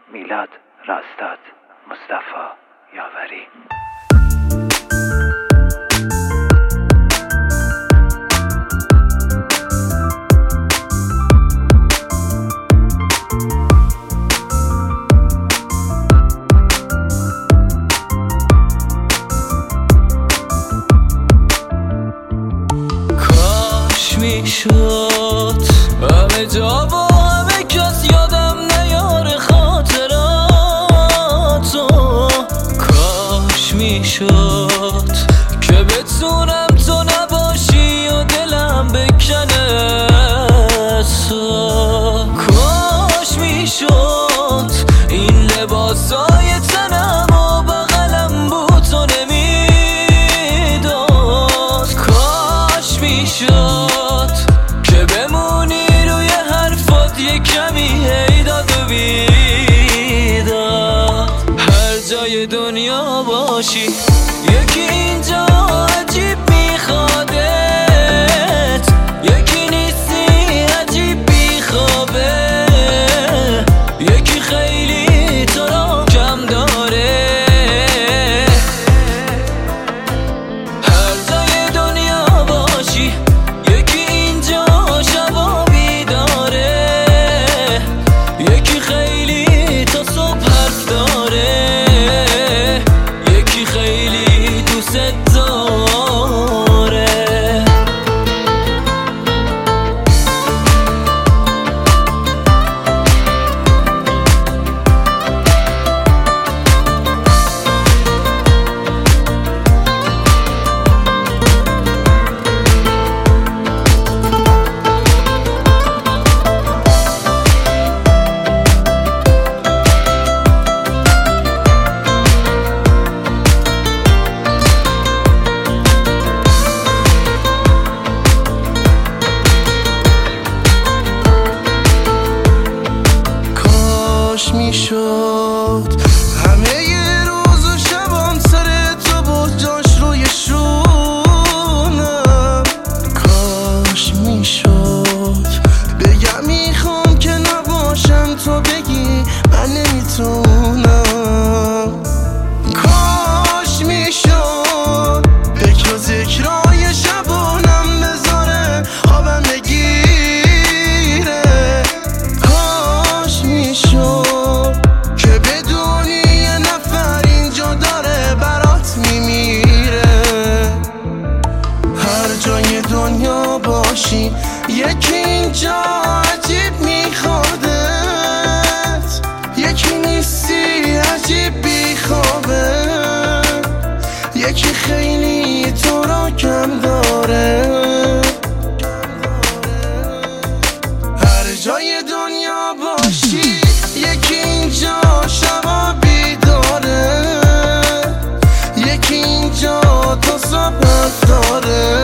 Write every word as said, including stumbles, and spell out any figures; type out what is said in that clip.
میلاد راستاد مصطفی یاوری. کاش میشد همه جا و همه کس یادم نیاره خاطراتو. کاش میشد که بتونم تو نباشی و دلم بکنه تو. کاش میشد این لباسای تنم و بغلم بود تو نمیداد. کاش میشد که بمونی روی حرفات یه کمی هیداد و بیداد. هر جای دنیا باشی یکی اینجا عجیب میخوادت، یکی نیستی عجیب بیخوابه، یکی خیلی تو را کم داره. هر جای دنیا باشی یکی اینجا شبا بیداره، یکی خیلی تا صبح حرف داره، یکی خیلی دوست داره. میشد همه ی روز و شبام سر تو بود جاش روی شونم. کاش میشد بگم میخوام که نباشم تو بگی من نمیتونم. کاش میشد به که ذکرای شبانم بذاره خوابم بگیره. کاش میشد دنیا باشی یکی اینجا عجیب میخوادت، یکی نیستی عجیب بیخوابه، یکی خیلی تو را کم داره. هر جای دنیا باشی یکی اینجا شبا بیداره، یکی اینجا تا صبح داره،